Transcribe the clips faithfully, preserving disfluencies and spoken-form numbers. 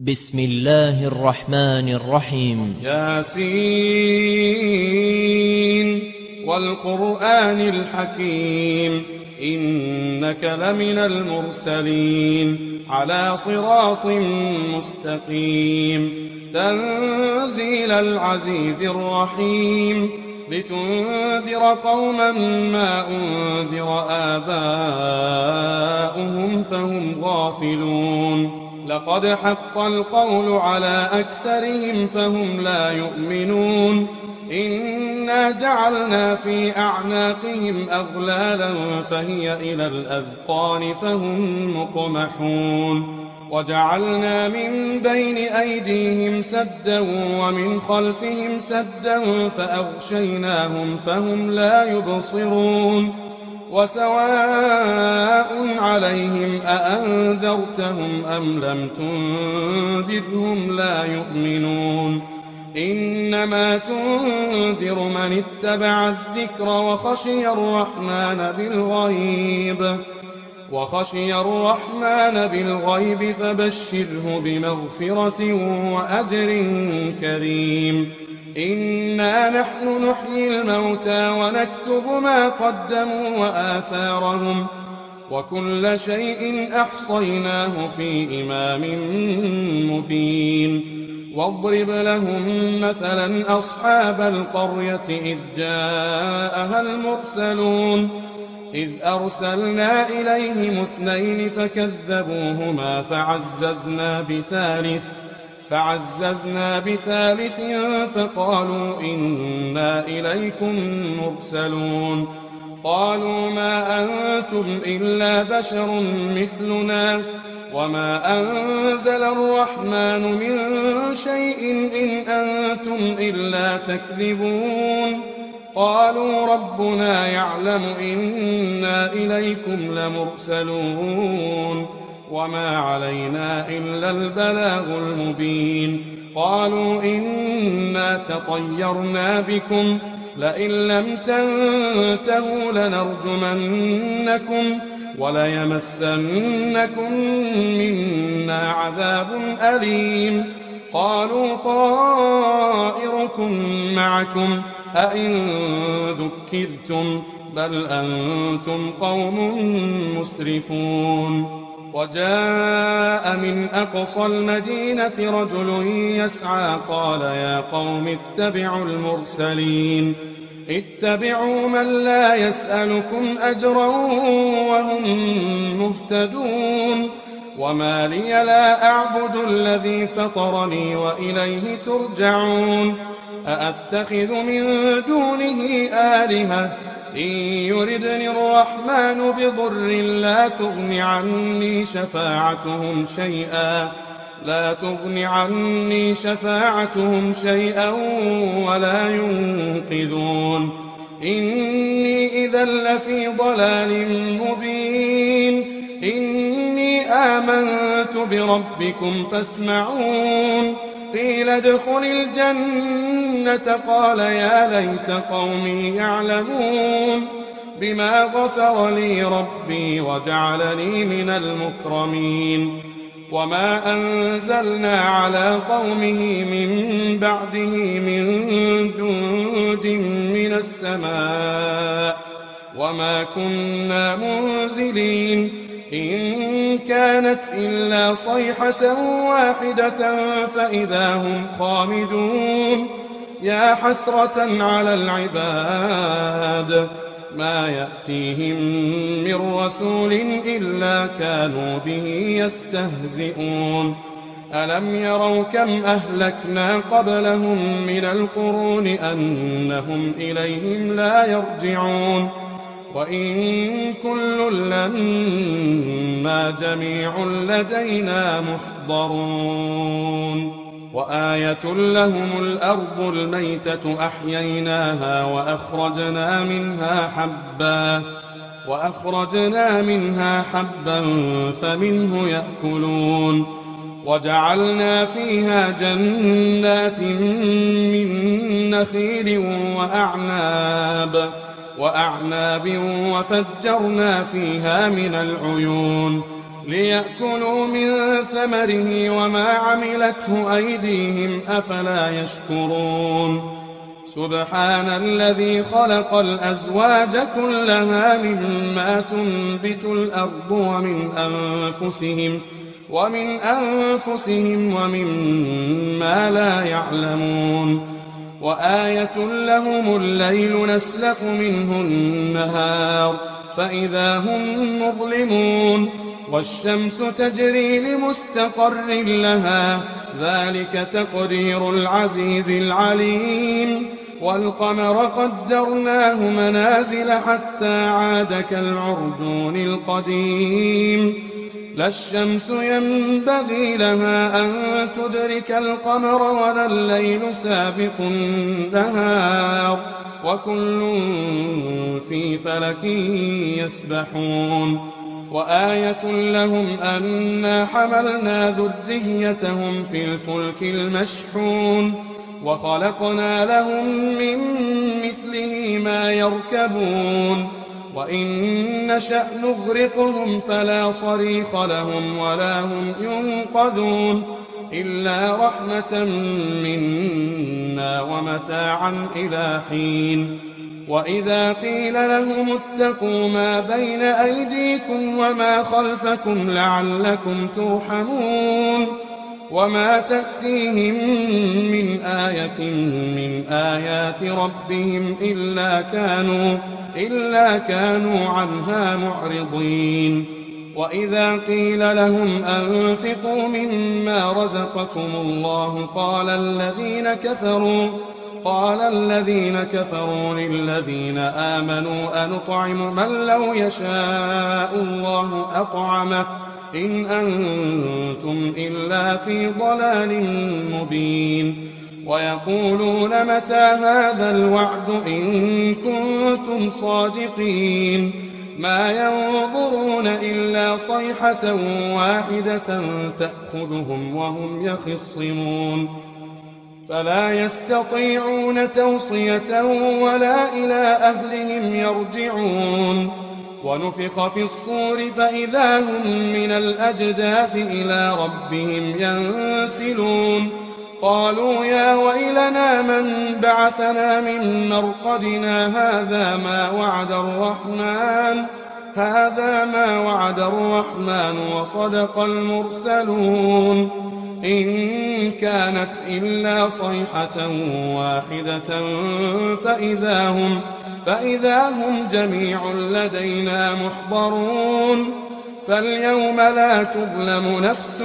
بسم الله الرحمن الرحيم. ياسين والقرآن الحكيم إنك لمن المرسلين على صراط مستقيم تنزيل العزيز الرحيم لتنذر قوما ما أنذر آباؤهم فهم غافلون لقد حق القول على أكثرهم فهم لا يؤمنون إنا جعلنا في أعناقهم أغلالا فهي إلى الأذقان فهم مقمحون وجعلنا من بين أيديهم سدا ومن خلفهم سدا فأغشيناهم فهم لا يبصرون وسواء عليهم أأنذرتهم أم لم تنذرهم لا يؤمنون إنما تنذر من اتبع الذكر وخشي الرحمن بالغيب وخشي الرحمن بالغيب فبشره بمغفرة وأجر كريم إنا نحن نحيي الموتى ونكتب ما قدموا وآثارهم وكل شيء أحصيناه في إمام مبين واضرب لهم مثلا أصحاب القرية إذ جاءها المرسلون إذ أرسلنا إليهم اثنين فكذبوهما فعززنا بثالث فعززنا بثالث فقالوا إنا إليكم مرسلون قالوا ما أنتم إلا بشر مثلنا وما أنزل الرحمن من شيء إن أنتم إلا تكذبون قالوا ربنا يعلم إنا إليكم لمرسلون وما علينا إلا البلاغ المبين قالوا إنا تطيرنا بكم لئن لم تنتهوا لنرجمنكم وليمسنكم منا عذاب أليم قالوا طائركم معكم أئن ذكرتم بل أنتم قوم مسرفون وجاء من أقصى المدينة رجل يسعى قال يا قوم اتبعوا المرسلين اتبعوا من لا يسألكم أجرا وهم مهتدون وما لي لا أعبد الذي فطرني وإليه ترجعون أأتخذ من دونه آلهة إن يردني الرحمن بضر لا تغن عني شفاعتهم شيئا لا تغن عني شفاعتهم شيئا ولا ينقذون إني إذا لفي ضلال مبين إني آمنت بربكم فاسمعون قيل ادخل الجنة قال يا ليت قومي يعلمون بما غفر لي ربي وجعلني من المكرمين وما أنزلنا على قومه من بعده من جند من السماء وما كنا منزلين إن كانت إلا صيحة واحدة فإذا هم خامدون يا حسرة على العباد ما يأتيهم من رسول إلا كانوا به يستهزئون ألم يروا كم أهلكنا قبلهم من القرون أنهم إليهم لا يرجعون وإن كل لما جميع لدينا محضرون وآية لهم الأرض الميتة أحييناها وأخرجنا منها حبا وأخرجنا منها حبا فمنه يأكلون وجعلنا فيها جنات من نخيل وأعناب وأعناب وفجرنا فيها من العيون ليأكلوا من ثمره وما عملته أيديهم أفلا يشكرون سبحان الذي خلق الأزواج كلها مما تنبت الأرض ومن أنفسهم ومن أنفسهم ومما لا يعلمون وآية لهم الليل نسلخ منه النهار فإذا هم مظلمون والشمس تجري لمستقر لها ذلك تقدير العزيز العليم والقمر قدرناه منازل حتى عاد كالعرجون القديم لا الشمس ينبغي لها أن تدرك القمر ولا الليل سابق النهار وكل في فلك يسبحون وآية لهم أنا حملنا ذريتهم في الفلك المشحون وخلقنا لهم من مثله ما يركبون وإن نشأ نغرقهم فلا صريخ لهم ولا هم ينقذون إلا رحمة منا ومتاعا إلى حين وإذا قيل لهم اتقوا ما بين أيديكم وما خلفكم لعلكم ترحمون وما تأتيهم من آية من آيات ربهم إلا كانوا, إلا كانوا عنها معرضين وإذا قيل لهم أنفقوا مما رزقكم الله قال الذين كفروا قال الذين كفروا للذين آمنوا أنطعم من لو يشاء الله أطعمه إن أنتم إلا في ضلال مبين ويقولون متى هذا الوعد إن كنتم صادقين ما ينظرون إلا صيحة واحدة تأخذهم وهم يخصمون فلا يستطيعون توصية ولا إلى أهلهم يرجعون ونفخ في الصور فإذا هم من الأجداث إلى ربهم ينسلون قالوا يا ويلنا من بعثنا من مرقدنا هذا ما وعد الرحمن هذا ما وعد الرحمن وصدق المرسلون إن كانت إلا صيحة واحدة فإذا هم, فإذا هم جميع لدينا محضرون فاليوم لا تظلم نفس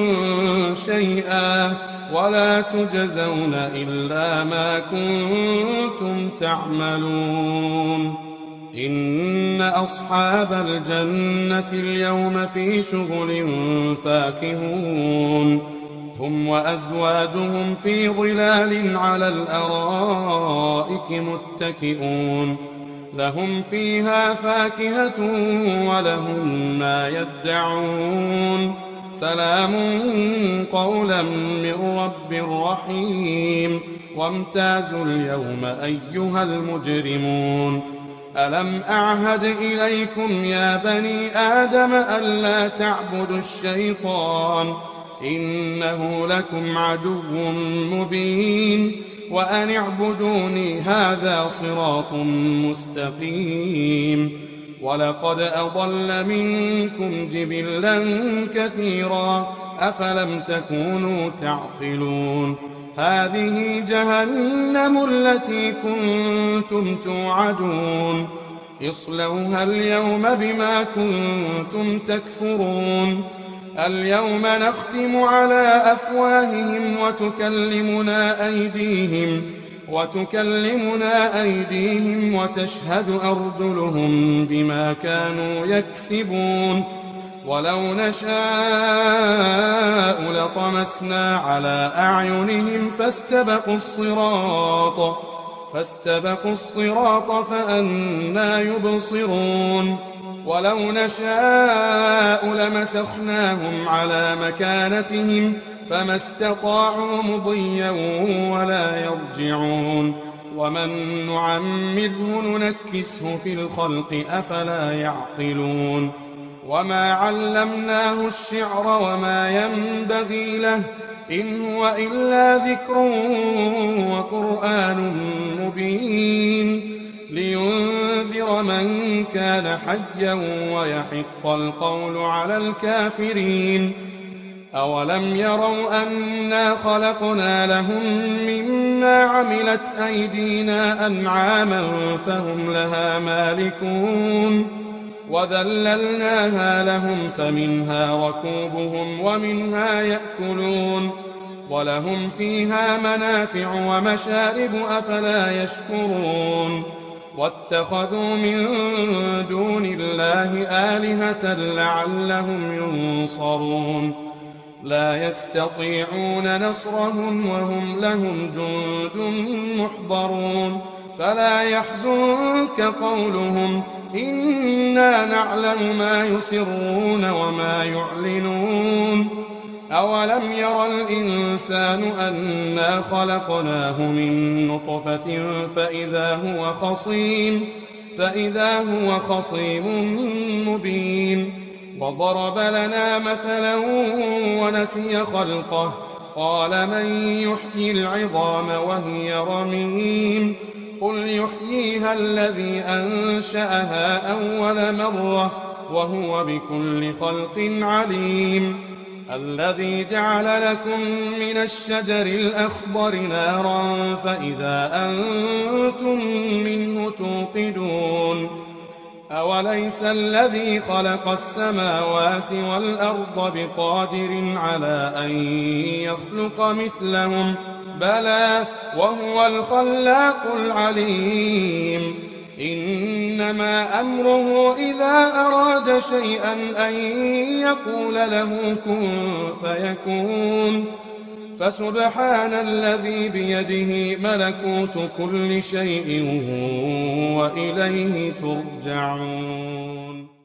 شيئا ولا تجزون إلا ما كنتم تعملون إن أصحاب الجنة اليوم في شغل فاكهون هم وأزواجهم في ظلال على الأرائك متكئون لهم فيها فاكهة ولهم ما يدعون سلام قولا من رب رحيم وامتازوا اليوم أيها المجرمون ألم أعهد إليكم يا بني آدم ألا تعبدوا الشيطان إنه لكم عدو مبين وأن اعبدوني هذا صراط مستقيم ولقد أضل منكم جبلا كثيرا أفلم تكونوا تعقلون هذه جهنم التي كنتم توعدون اصلوها اليوم بما كنتم تكفرون اليوم نختم على أفواههم وتكلمنا أيديهم وتكلمنا أيديهم وتشهد أرجلهم بما كانوا يكسبون ولو نشاء لطمسنا على أعينهم فاستبقوا الصراط فاستبقوا الصراط فأنى يبصرون ولو نشاء لمسخناهم على مكانتهم فما استطاعوا مضيا ولا يرجعون ومن نعمره ننكسه في الخلق أفلا يعقلون وما علمناه الشعر وما ينبغي له إن هو إلا ذكر وقرآن مبين لينذر من كان حيا ويحق القول على الكافرين. أولم يروا أنا خلقنا لهم مما عملت أيدينا أنعاما فهم لها مالكون وذللناها لهم فمنها ركوبهم ومنها يأكلون ولهم فيها منافع ومشارب أفلا يشكرون. واتخذوا من دون الله آلهة لعلهم ينصرون لا يستطيعون نصرهم وهم لهم جند محضرون. فلا يحزنك قولهم إنا نعلم ما يسرون وما يعلنون. أولم ير الإنسان أنا خلقناه من نطفة فإذا هو خصيم فإذا هو خصيم مبين. وضرب لنا مثلا ونسي خلقه قال من يحيي العظام وهي رميم قل يحييها الذي أنشأها أول مرة وهو بكل خلق عليم. الذي جعل لكم من الشجر الأخضر نارا فإذا أنتم منه توقدون. أوليس الذي خلق السماوات والأرض بقادر على أن يخلق مثلهم بلى وهو الخلاق العليم. إنما أمره إذا أراد شيئا أن يقول له كن فيكون. فسبحان الذي بيده ملكوت كل شيء وإليه ترجعون.